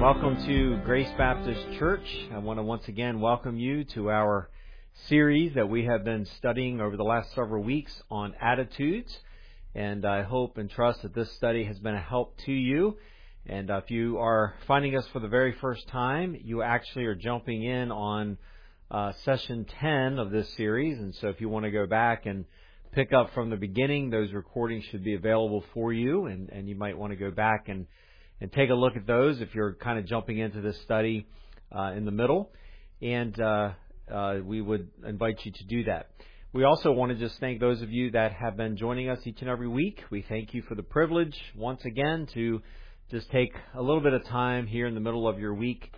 Welcome to Grace Baptist Church. I want to once again welcome you to our series that we have been studying over the last several weeks on attitudes. And I hope and trust that this study has been a help to you. And if you are finding us for the very first time, you actually are jumping in on session 10 of this series. And so if you want to go back and pick up from the beginning, those recordings should be available for you. And you might want to go back and take a look at those if you're kind of jumping into this study in the middle. And we would invite you to do that. We also want to just thank those of you that have been joining us each and every week. We thank you for the privilege, once again, to just take a little bit of time here in the middle of your week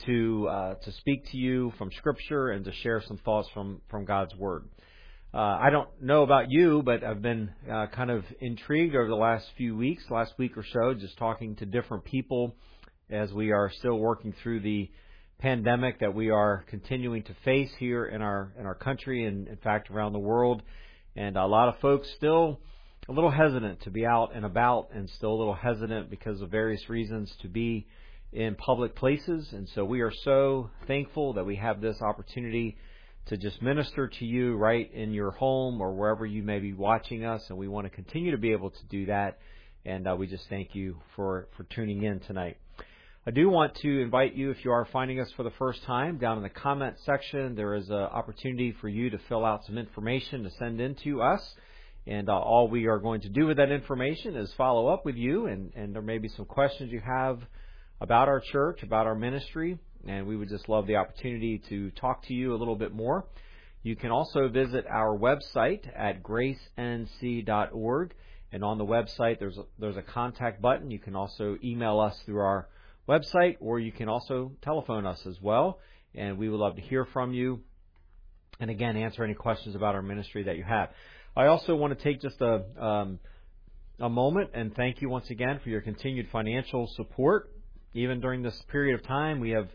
to speak to you from Scripture and to share some thoughts from God's Word. I don't know about you, but I've been kind of intrigued over the last week or so, just talking to different people as we are still working through the pandemic that we are continuing to face here in our country and, in fact, around the world. And a lot of folks still a little hesitant to be out and about and still a little hesitant because of various reasons to be in public places. And so we are so thankful that we have this opportunity to just minister to you right in your home or wherever you may be watching us, and we want to continue to be able to do that, and we just thank you for tuning in tonight. I do want to invite you, if you are finding us for the first time, down in the comment section, there is an opportunity for you to fill out some information to send in to us, and all we are going to do with that information is follow up with you, and there may be some questions you have about our church, about our ministry, and we would just love the opportunity to talk to you a little bit more. You can also visit our website at gracenc.org, and on the website there's a contact button. You can also email us through our website, or you can also telephone us as well, and we would love to hear from you, and again, answer any questions about our ministry that you have. I also want to take just a moment and thank you once again for your continued financial support. Even during this period of time, we have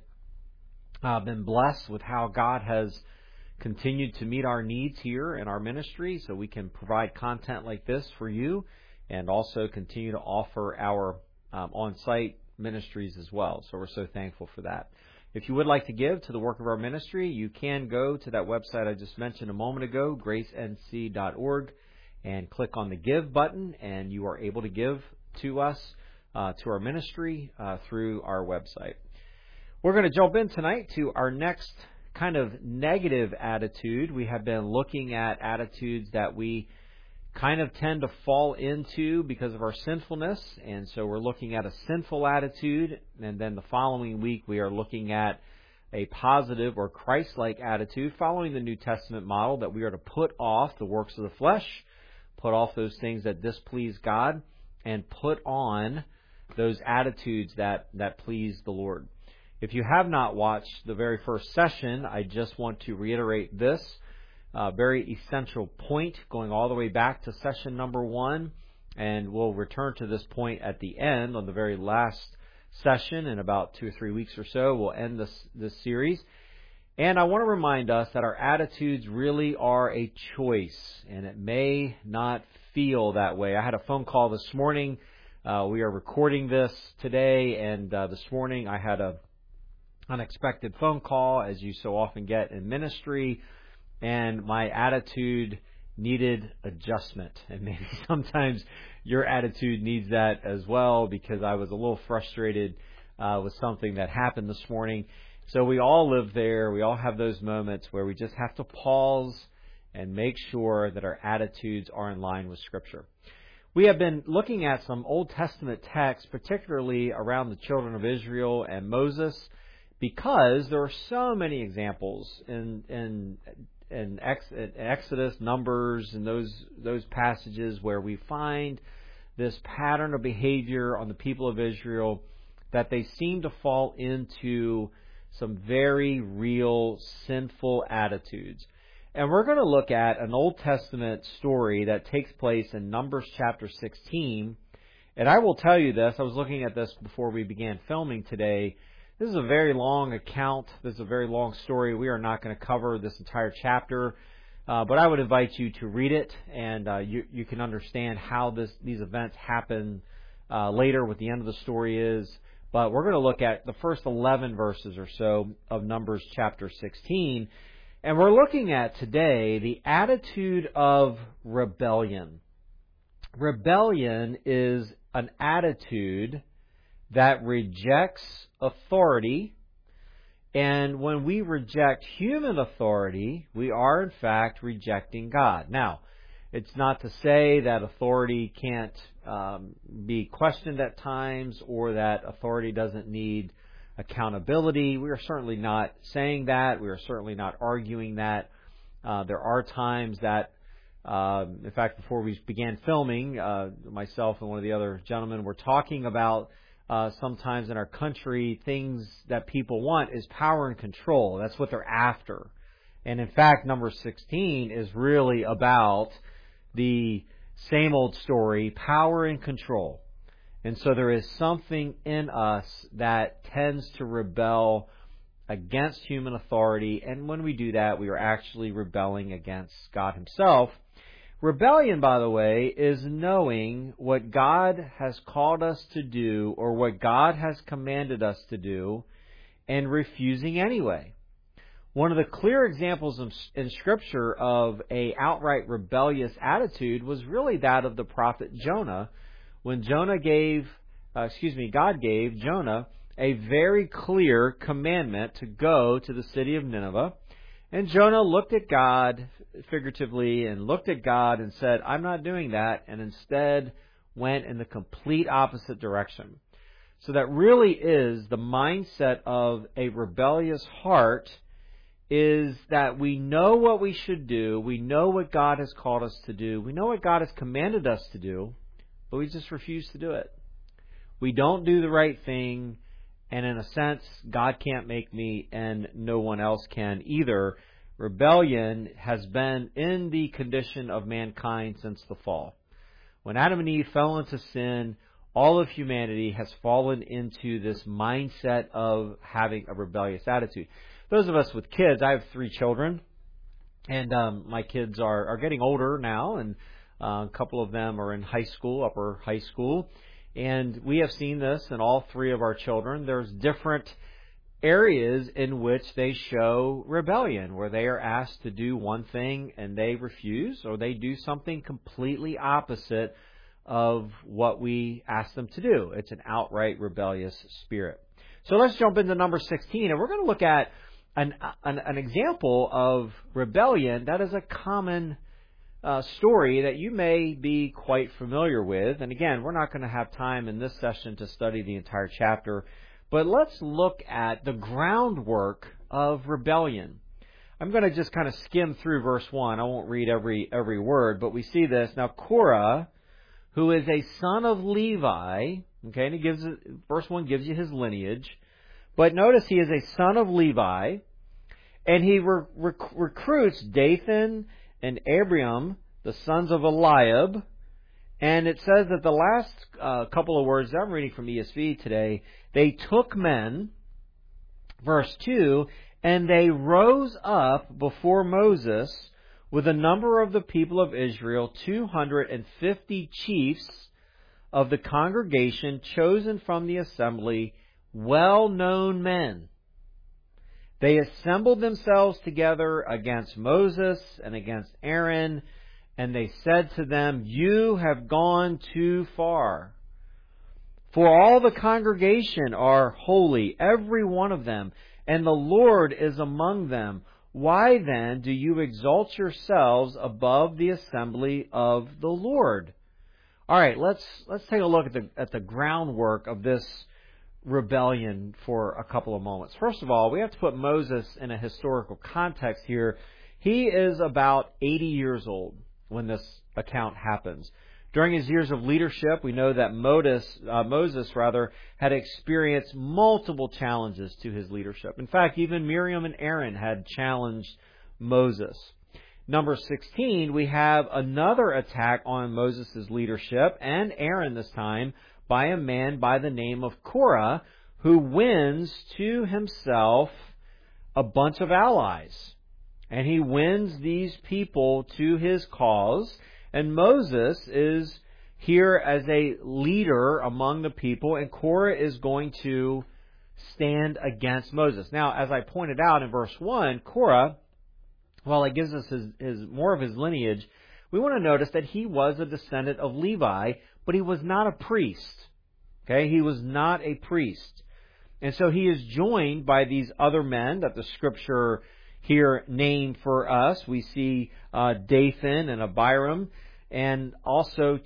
been blessed with how God has continued to meet our needs here in our ministry, so we can provide content like this for you and also continue to offer our on-site ministries as well. So we're so thankful for that. If you would like to give to the work of our ministry, you can go to that website I just mentioned a moment ago, gracenc.org, and click on the Give button, and you are able to give to us, to our ministry, through our website. We're going to jump in tonight to our next kind of negative attitude. We have been looking at attitudes that we kind of tend to fall into because of our sinfulness, and so we're looking at a sinful attitude, and then the following week we are looking at a positive or Christ-like attitude following the New Testament model that we are to put off the works of the flesh, put off those things that displease God, and put on those attitudes that please the Lord. If you have not watched the very first session, I just want to reiterate this very essential point going all the way back to session number 1, and we'll return to this point at the end on the very last session in about 2 or 3 weeks or so. We'll end this series. And I want to remind us that our attitudes really are a choice, and it may not feel that way. I had a phone call this morning. We are recording this today, and this morning I had a unexpected phone call, as you so often get in ministry, and my attitude needed adjustment. And maybe sometimes your attitude needs that as well, because I was a little frustrated with something that happened this morning. So we all live there. We all have those moments where we just have to pause and make sure that our attitudes are in line with Scripture. We have been looking at some Old Testament texts, particularly around the children of Israel and Moses, because there are so many examples in Exodus, Numbers, and those passages where we find this pattern of behavior on the people of Israel that they seem to fall into some very real sinful attitudes. And we're going to look at an Old Testament story that takes place in Numbers chapter 16. And I will tell you this, I was looking at this before we began filming today. This is a very long account. This is a very long story. We are not going to cover this entire chapter, but I would invite you to read it, and you can understand how these events happen later, what the end of the story is. But we're going to look at the first 11 verses or so of Numbers chapter 16. And we're looking at today the attitude of rebellion. Rebellion is an attitude that rejects authority. And when we reject human authority, we are in fact rejecting God. Now, it's not to say that authority can't be questioned at times or that authority doesn't need accountability. We are certainly not saying that. We are certainly not arguing that. There are times that, in fact, before we began filming, myself and one of the other gentlemen were talking about sometimes in our country, things that people want is power and control. That's what they're after. And in fact, number 16 is really about the same old story, power and control. And so there is something in us that tends to rebel against human authority. And when we do that, we are actually rebelling against God Himself. Rebellion, by the way, is knowing what God has called us to do or what God has commanded us to do and refusing anyway. One of the clear examples in Scripture of an outright rebellious attitude was really that of the prophet Jonah, when God gave Jonah a very clear commandment to go to the city of Nineveh. And Jonah looked at God, figuratively, and looked at God and said, I'm not doing that, and instead went in the complete opposite direction. So that really is the mindset of a rebellious heart, is that we know what we should do, we know what God has called us to do, we know what God has commanded us to do, but we just refuse to do it. We don't do the right thing, and in a sense, God can't make me and no one else can either. Rebellion has been in the condition of mankind since the fall. When Adam and Eve fell into sin, all of humanity has fallen into this mindset of having a rebellious attitude. Those of us with kids, I have 3 children, and my kids are getting older now, and a couple of them are in high school, upper high school. And we have seen this in all 3 of our children. There's different areas in which they show rebellion, where they are asked to do one thing and they refuse, or they do something completely opposite of what we ask them to do. It's an outright rebellious spirit. So let's jump into number 16, and we're going to look at an example of rebellion that is a common story that you may be quite familiar with. And again, we're not going to have time in this session to study the entire chapter, but let's look at the groundwork of rebellion. I'm going to just kind of skim through verse 1. I won't read every word, but we see this. Now, Korah, who is a son of Levi, okay, and verse 1 gives you his lineage, but notice he is a son of Levi, and he recruits Dathan and Abiram, the sons of Eliab. And it says that the last couple of words that I'm reading from ESV today, they took men, verse 2, and they rose up before Moses with a number of the people of Israel, 250 chiefs of the congregation chosen from the assembly, well-known men. They assembled themselves together against Moses and against Aaron, and they said to them, You have gone too far. For all the congregation are holy, every one of them, and the Lord is among them. Why then do you exalt yourselves above the assembly of the Lord? All right, let's take a look at the groundwork of this rebellion for a couple of moments. First of all, we have to put Moses in a historical context here. He is about 80 years old when this account happens. During his years of leadership, we know that Moses had experienced multiple challenges to his leadership. In fact, even Miriam and Aaron had challenged Moses. Number 16, we have another attack on Moses' leadership, and Aaron this time, by a man by the name of Korah, who wins to himself a bunch of allies. And he wins these people to his cause. And Moses is here as a leader among the people, and Korah is going to stand against Moses. Now, as I pointed out in verse 1, Korah, while it gives us his more of his lineage, we want to notice that he was a descendant of Levi, but he was not a priest. Okay, he was not a priest. And so he is joined by these other men that the Scripture here named for us. We see Dathan and Abiram, and also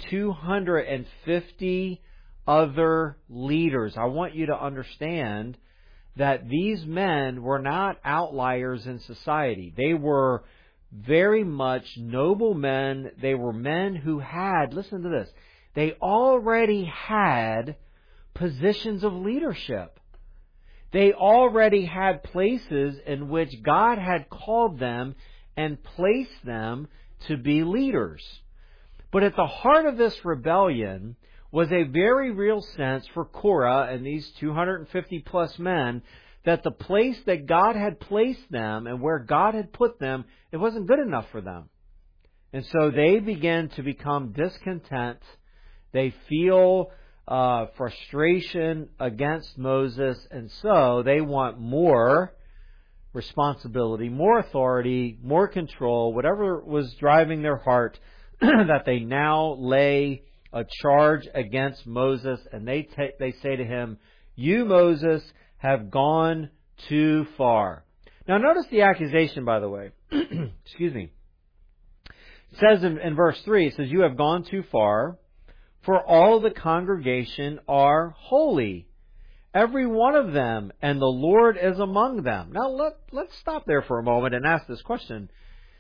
250 other leaders. I want you to understand that these men were not outliers in society. They were very much noble men. They were men who had, listen to this, they already had positions of leadership. They already had places in which God had called them and placed them to be leaders. But at the heart of this rebellion was a very real sense for Korah and these 250 plus men that the place that God had placed them and where God had put them, it wasn't good enough for them. And so they began to become discontent. They feel frustration against Moses, and so they want more responsibility, more authority, more control, whatever was driving their heart, that they now lay a charge against Moses, and they say to him, "You, Moses, have gone too far." Now notice the accusation, by the way. Excuse me. It says in verse 3, it says, "You have gone too far, for all the congregation are holy, every one of them, and the Lord is among them." Now let's stop there for a moment and ask this question.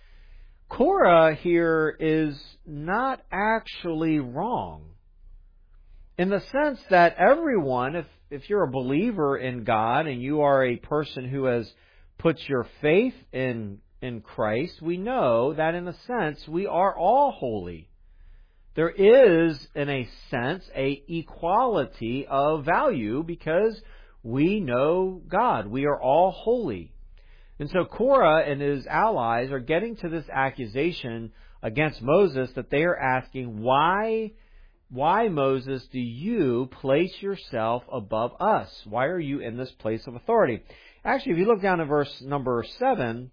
Korah here is not actually wrong, in the sense that everyone, if you're a believer in God and you are a person who has put your faith in Christ, we know that in a sense we are all holy. There is, in a sense, a equality of value because we know God. We are all holy. And so Korah and his allies are getting to this accusation against Moses that they are asking, why, Moses, do you place yourself above us? Why are you in this place of authority? Actually, if you look down at verse number 7,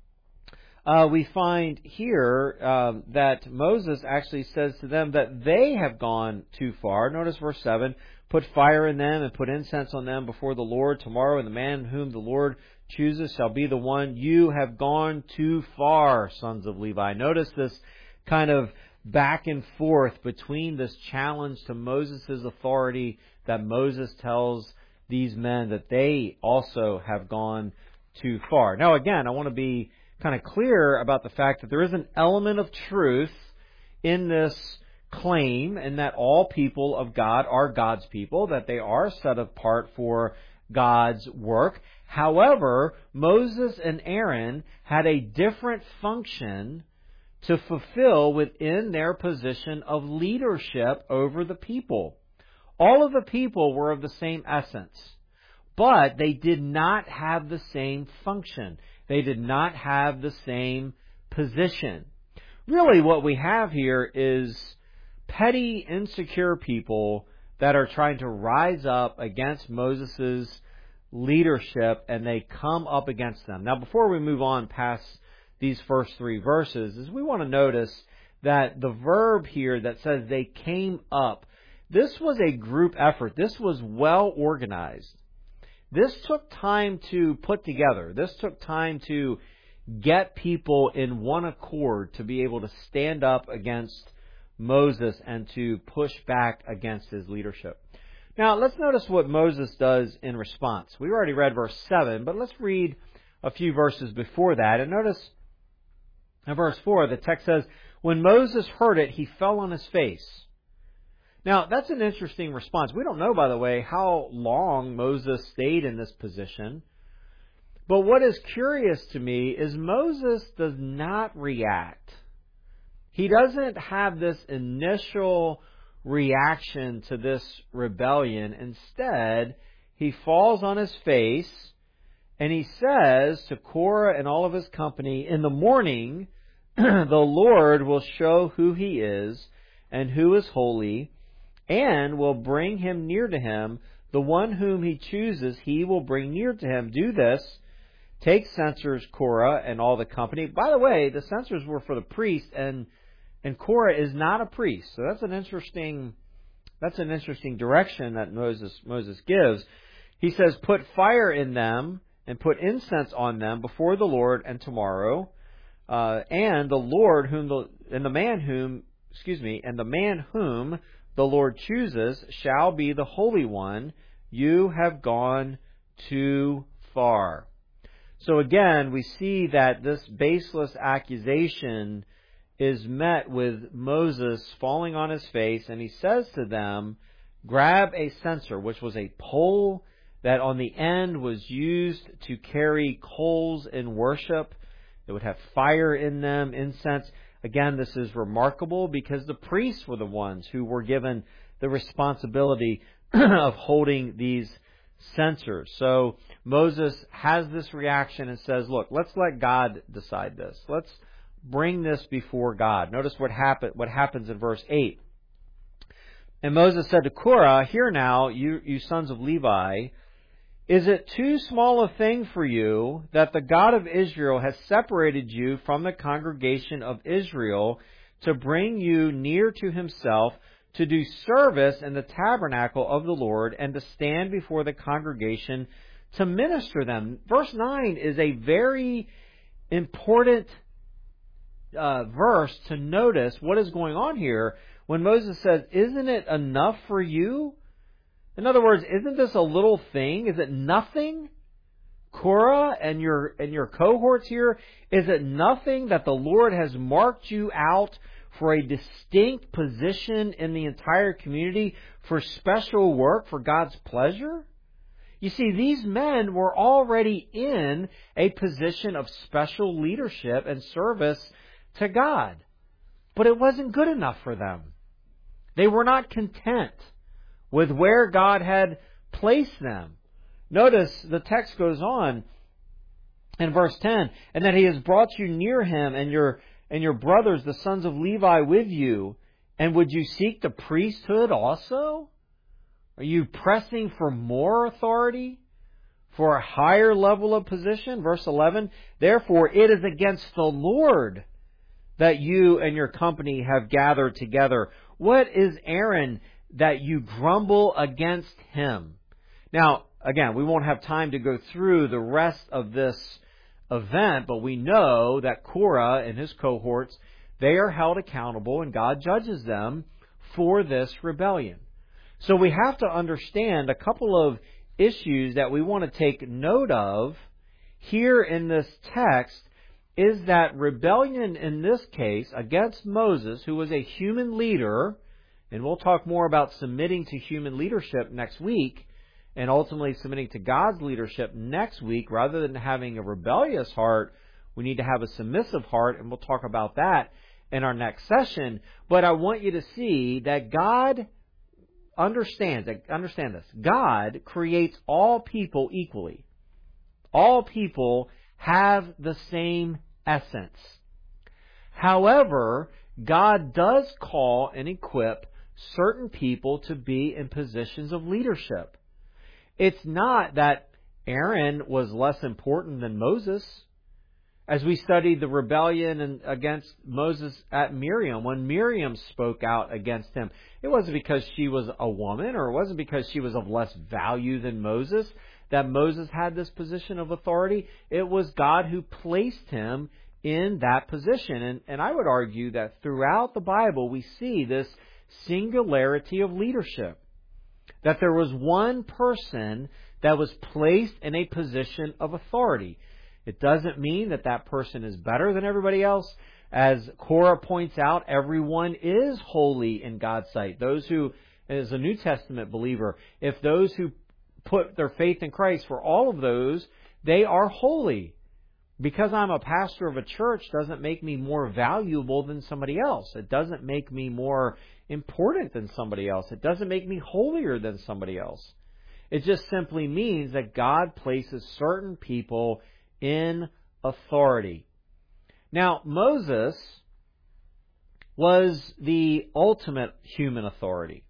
we find here that Moses actually says to them that they have gone too far. Notice verse 7, "Put fire in them and put incense on them before the Lord tomorrow, and the man whom the Lord chooses shall be the one. You have gone too far, sons of Levi." Notice this kind of back and forth between this challenge to Moses' authority that Moses tells these men that they also have gone too far. Now again, I want to be kind of clear about the fact that there is an element of truth in this claim, and that all people of God are God's people, that they are set apart for God's work. However, Moses and Aaron had a different function to fulfill within their position of leadership over the people. All of the people were of the same essence, but they did not have the same function. They did not have the same position. Really, what we have here is petty, insecure people that are trying to rise up against Moses' leadership, and they come up against them. Now, before we move on past these first 3 verses, is we want to notice that the verb here that says they came up, this was a group effort. This was well organized. This took time to put together. This took time to get people in one accord to be able to stand up against Moses and to push back against his leadership. Now, let's notice what Moses does in response. We already read verse 7, but let's read a few verses before that. And notice in verse 4, the text says, "When Moses heard it, he fell on his face." Now, that's an interesting response. We don't know, by the way, how long Moses stayed in this position. But what is curious to me is Moses does not react. He doesn't have this initial reaction to this rebellion. Instead, he falls on his face and he says to Korah and all of his company, "In the morning, the Lord will show who he is, and who is holy, and will bring him near to him. The one whom he chooses, he will bring near to him. Do this. Take censers, Korah, and all the company. By the way, the censers were for the priest, and Korah is not a priest. So that's an interesting direction that Moses gives. He says, put fire in them and put incense on them before the Lord and tomorrow. And the man whom the Lord chooses shall be the Holy One. You have gone too far. So again, we see that this baseless accusation is met with Moses falling on his face, and he says to them, grab a censer, which was a pole that on the end was used to carry coals in worship. It would have fire in them, incense. Again, this is remarkable because the priests were the ones who were given the responsibility of holding these censers. So Moses has this reaction and says, look, let's let God decide this. Let's bring this before God. Notice what happens in verse 8. And Moses said to Korah, hear now, you sons of Levi, is it too small a thing for you that the God of Israel has separated you from the congregation of Israel to bring you near to himself, to do service in the tabernacle of the Lord, and to stand before the congregation to minister them? Verse 9 is a very important verse to notice what is going on here when Moses says, isn't it enough for you? In other words, isn't this a little thing? Is it nothing? Korah and your cohorts here, is it nothing that the Lord has marked you out for a distinct position in the entire community, for special work, for God's pleasure? You see, these men were already in a position of special leadership and service to God. But it wasn't good enough for them. They were not content with where God had placed them. Notice the text goes on in verse 10, and that he has brought you near him and your brothers, the sons of Levi, with you. And would you seek the priesthood also? Are you pressing for more authority, for a higher level of position? Verse 11, therefore it is against the Lord that you and your company have gathered together. What is Aaron that you grumble against him? Now, again, we won't have time to go through the rest of this event, but we know that Korah and his cohorts, they are held accountable and God judges them for this rebellion. So we have to understand a couple of issues that we want to take note of here in this text, is that rebellion in this case against Moses, who was a human leader, and we'll talk more about submitting to human leadership next week, and ultimately submitting to God's leadership next week. Rather than having a rebellious heart, we need to have a submissive heart, and we'll talk about that in our next session. But I want you to see that God understand this. God creates all people equally. All people have the same essence. However, God does call and equip certain people to be in positions of leadership. It's not that Aaron was less important than Moses. As we studied the rebellion against Moses at Miriam, when Miriam spoke out against him, it wasn't because she was a woman, or it wasn't because she was of less value than Moses that Moses had this position of authority. It was God who placed him in that position. And I would argue that throughout the Bible we see this singularity of leadership. That there was one person that was placed in a position of authority. It doesn't mean that that person is better than everybody else. As Korah points out, everyone is holy in God's sight. Those who, as a New Testament believer, if those who put their faith in Christ, for all of those, they are holy. Because I'm a pastor of a church doesn't make me more valuable than somebody else. It doesn't make me more important than somebody else. It doesn't make me holier than somebody else. It just simply means that God places certain people in authority. Now, Moses was the ultimate human authority.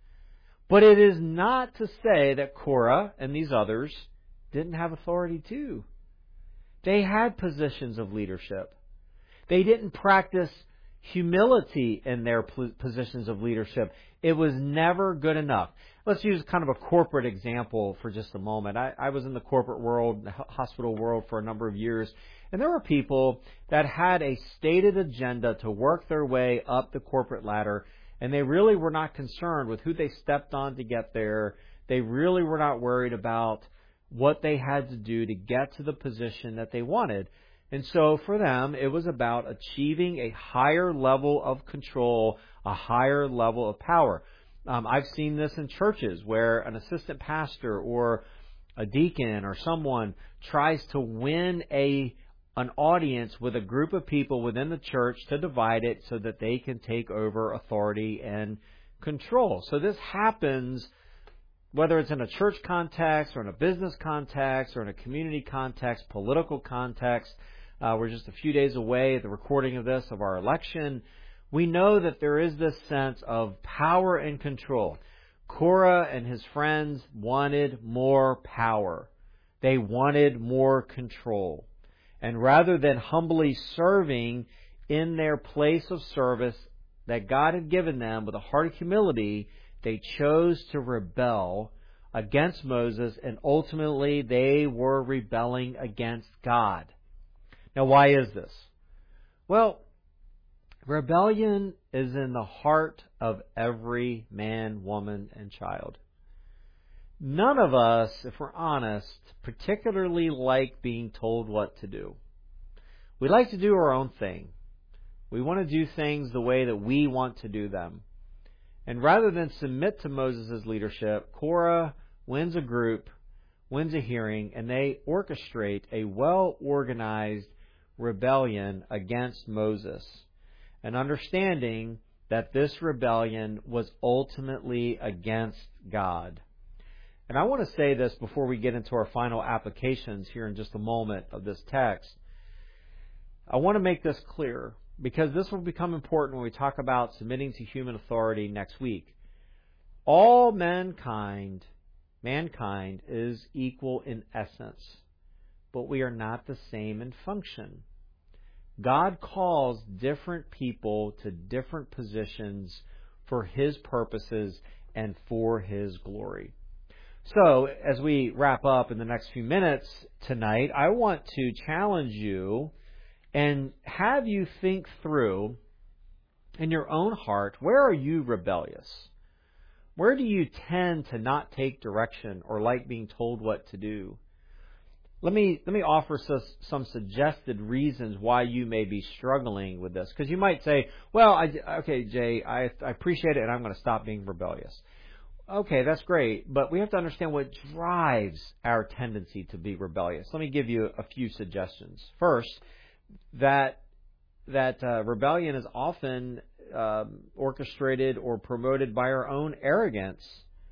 But it is not to say that Korah and these others didn't have authority too. They had positions of leadership. They didn't practice humility in their positions of leadership. It was never good enough. Let's use kind of a corporate example for just a moment. I was in the corporate world, the hospital world for a number of years, and there were people that had a stated agenda to work their way up the corporate ladder, and they really were not concerned with who they stepped on to get there. They really were not worried about what they had to do to get to the position that they wanted. And so for them, it was about achieving a higher level of control, a higher level of power. I've seen this in churches where an assistant pastor or a deacon or someone tries to win an audience with a group of people within the church to divide it so that they can take over authority and control. So this happens whether it's in a church context or in a business context or in a community context, political context. We're just a few days away at the recording of this, of our election. We know that there is this sense of power and control. Korah and his friends wanted more power. They wanted more control. And rather than humbly serving in their place of service that God had given them with a heart of humility, they chose to rebel against Moses, and ultimately they were rebelling against God. Now, why is this? Well, rebellion is in the heart of every man, woman, and child. None of us, if we're honest, particularly like being told what to do. We like to do our own thing. We want to do things the way that we want to do them. And rather than submit to Moses' leadership, Korah wins a group, wins a hearing, and they orchestrate a well-organized rebellion against Moses, and understanding that this rebellion was ultimately against God. And I want to say this before we get into our final applications here in just a moment of this text. I want to make this clear, because this will become important when we talk about submitting to human authority next week. All mankind is equal in essence, but we are not the same in function. God calls different people to different positions for His purposes and for His glory. So, as we wrap up in the next few minutes tonight, I want to challenge you and have you think through in your own heart, where are you rebellious? Where do you tend to not take direction or like being told what to do? Let me offer some suggested reasons why you may be struggling with this. Because you might say, well, okay, Jay, I appreciate it and I'm going to stop being rebellious. Okay, that's great, but we have to understand what drives our tendency to be rebellious. Let me give you a few suggestions. First, that rebellion is often orchestrated or promoted by our own arrogance.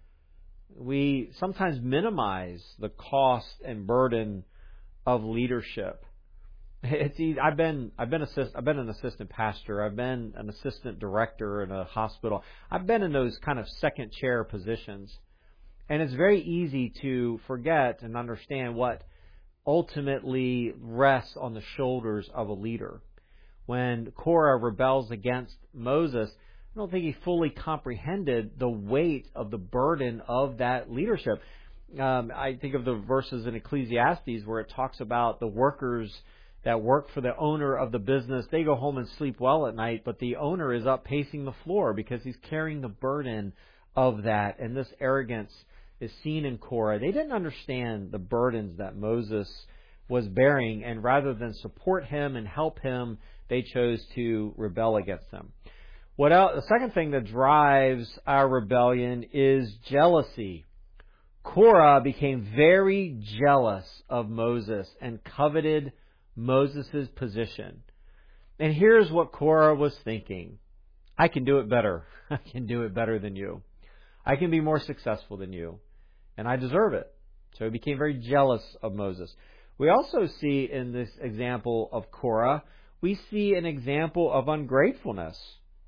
We sometimes minimize the cost and burden of leadership. It's easy. I've been an assistant pastor. I've been an assistant director in a hospital. I've been in those kind of second chair positions, and it's very easy to forget and understand what ultimately rests on the shoulders of a leader. When Korah rebels against Moses, I don't think he fully comprehended the weight of the burden of that leadership. I think of the verses in Ecclesiastes where it talks about the workers that work for the owner of the business. They go home and sleep well at night, but the owner is up pacing the floor because he's carrying the burden of that. And this arrogance is seen in Korah. They didn't understand the burdens that Moses was bearing, and rather than support him and help him, they chose to rebel against him. What else? The second thing that drives our rebellion is jealousy. Korah became very jealous of Moses and coveted Moses' position. And here's what Korah was thinking. I can do it better. I can do it better than you. I can be more successful than you. And I deserve it. So he became very jealous of Moses. We also see in this example of Korah, we see an example of ungratefulness.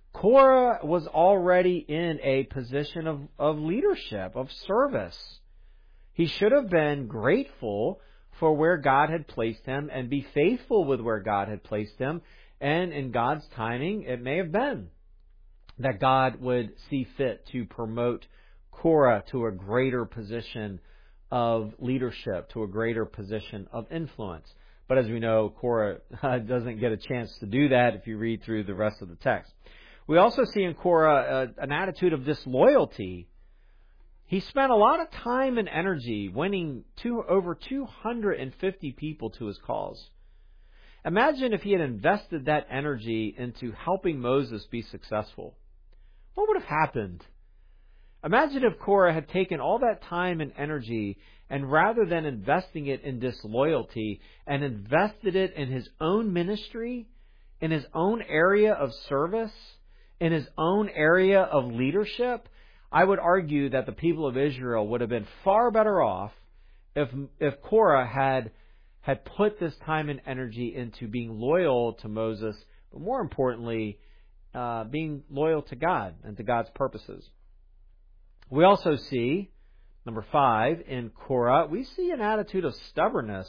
Korah was already in a position of leadership, of service. He should have been grateful for where God had placed him and be faithful with where God had placed him. And in God's timing, it may have been that God would see fit to promote Korah to a greater position of leadership, to a greater position of influence. But as we know, Korah doesn't get a chance to do that if you read through the rest of the text. We also see in Korah an attitude of disloyalty. He spent a lot of time and energy winning over 250 people to his cause. Imagine if he had invested that energy into helping Moses be successful. What would have happened? Imagine if Korah had taken all that time and energy and rather than investing it in disloyalty and invested it in his own ministry, in his own area of service, in his own area of leadership. I would argue that the people of Israel would have been far better off if Korah had put this time and energy into being loyal to Moses, but more importantly, being loyal to God and to God's purposes. We also see, number 5, in Korah, we see an attitude of stubbornness.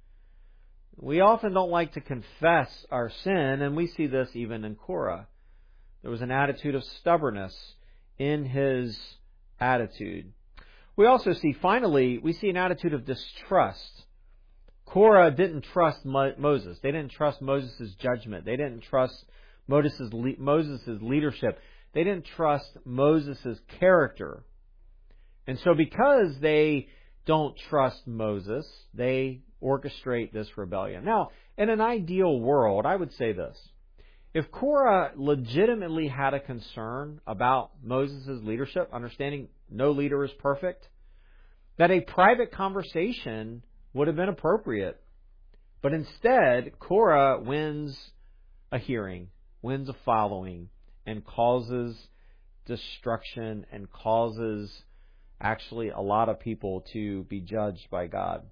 We often don't like to confess our sin, and we see this even in Korah. There was an attitude of stubbornness in his attitude. We also see, finally, we see an attitude of distrust. Korah didn't trust Moses. They didn't trust Moses' judgment. They didn't trust Moses' leadership. They didn't trust Moses' character. And so because they don't trust Moses, they orchestrate this rebellion. Now, in an ideal world, I would say this. If Korah legitimately had a concern about Moses' leadership, understanding no leader is perfect, that a private conversation would have been appropriate. But instead, Korah wins a hearing, wins a following, and causes destruction and causes actually a lot of people to be judged by God.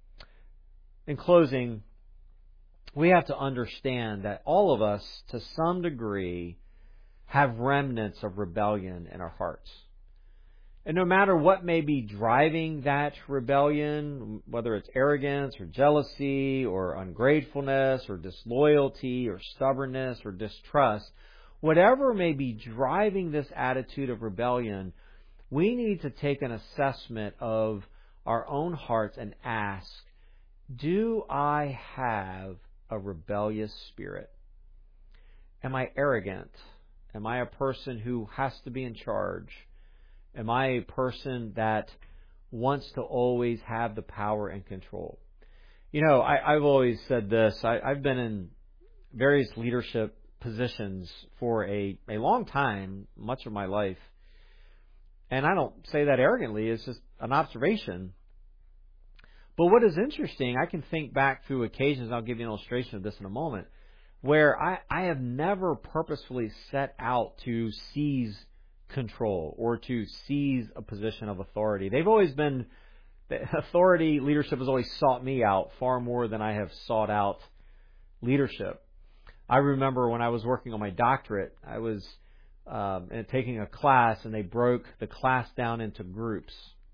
In closing, we have to understand that all of us, to some degree, have remnants of rebellion in our hearts. And no matter what may be driving that rebellion, whether it's arrogance or jealousy or ungratefulness or disloyalty or stubbornness or distrust, whatever may be driving this attitude of rebellion, we need to take an assessment of our own hearts and ask, do I have a rebellious spirit? Am I arrogant? Am I a person who has to be in charge? Am I a person that wants to always have the power and control? You know, I've always said this. I've been in various leadership positions for a long time, much of my life. And I don't say that arrogantly. It's just an observation. But what is interesting, I can think back through occasions, I'll give you an illustration of this in a moment, where I have never purposefully set out to seize control or to seize a position of authority. They've always been, authority, leadership has always sought me out far more than I have sought out leadership. I remember when I was working on my doctorate, I was taking a class and they broke the class down into groups.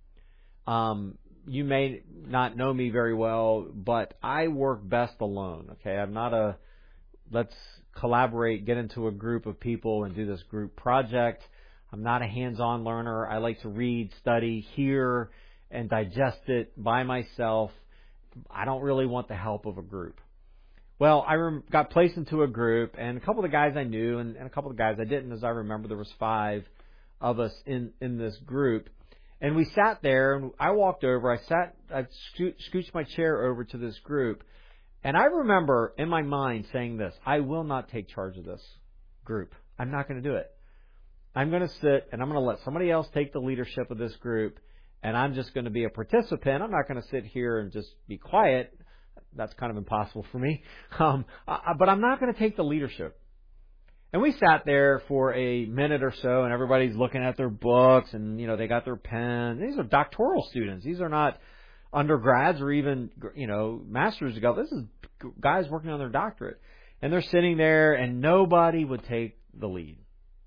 You may not know me very well, but I work best alone. Okay, I'm not a let's collaborate, get into a group of people and do this group project. I'm not a hands-on learner. I like to read, study, hear, and digest it by myself. I don't really want the help of a group. Well, I got placed into a group, and a couple of the guys I knew, and a couple of the guys I didn't. As I remember, there was 5 of us in this group. And we sat there, and I walked over. I scooched my chair over to this group. And I remember in my mind saying this, I will not take charge of this group. I'm not going to do it. I'm going to sit, and I'm going to let somebody else take the leadership of this group, and I'm just going to be a participant. I'm not going to sit here and just be quiet. That's kind of impossible for me. But I'm not going to take the leadership. And we sat there for a minute or so, and everybody's looking at their books, and, you know, they got their pen. These are doctoral students. These are not undergrads or even, you know, masters ago. This is guys working on their doctorate. And they're sitting there, and nobody would take the lead.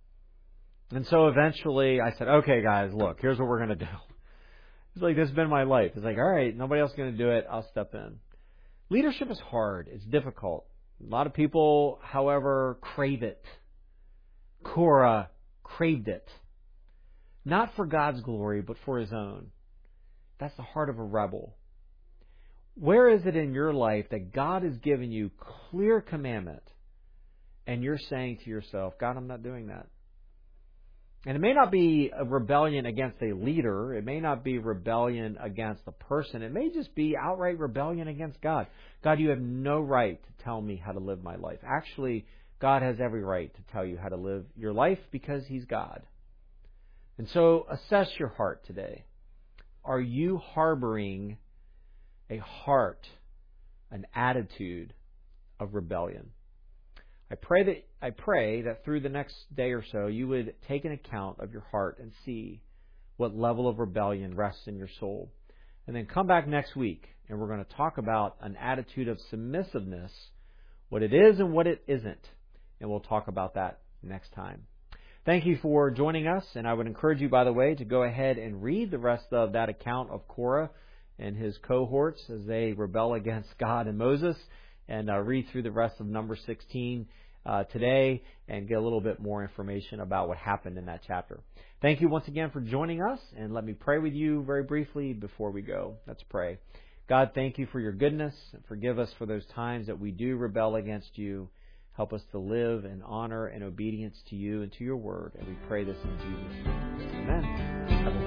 And so eventually I said, okay, guys, look, here's what we're going to do. It's like, this has been my life. It's like, all right, nobody else is going to do it. I'll step in. Leadership is hard. It's difficult. A lot of people, however, crave it. Korah craved it. Not for God's glory, but for his own. That's the heart of a rebel. Where is it in your life that God has given you clear commandment and you're saying to yourself, God, I'm not doing that? And it may not be a rebellion against a leader. It may not be rebellion against a person. It may just be outright rebellion against God. God, you have no right to tell me how to live my life. Actually, God has every right to tell you how to live your life because he's God. And so assess your heart today. Are you harboring a heart, an attitude of rebellion? I pray that through the next day or so you would take an account of your heart and see what level of rebellion rests in your soul. And then come back next week and we're going to talk about an attitude of submissiveness, what it is and what it isn't. And we'll talk about that next time. Thank you for joining us, and I would encourage you, by the way, to go ahead and read the rest of that account of Korah and his cohorts as they rebel against God and Moses, and read through the rest of number 16 today and get a little bit more information about what happened in that chapter. Thank you once again for joining us, and let me pray with you very briefly before we go. Let's pray. God, thank you for your goodness, and forgive us for those times that we do rebel against you. Help us to live in honor and obedience to you and to your word. And we pray this in Jesus' name. Amen.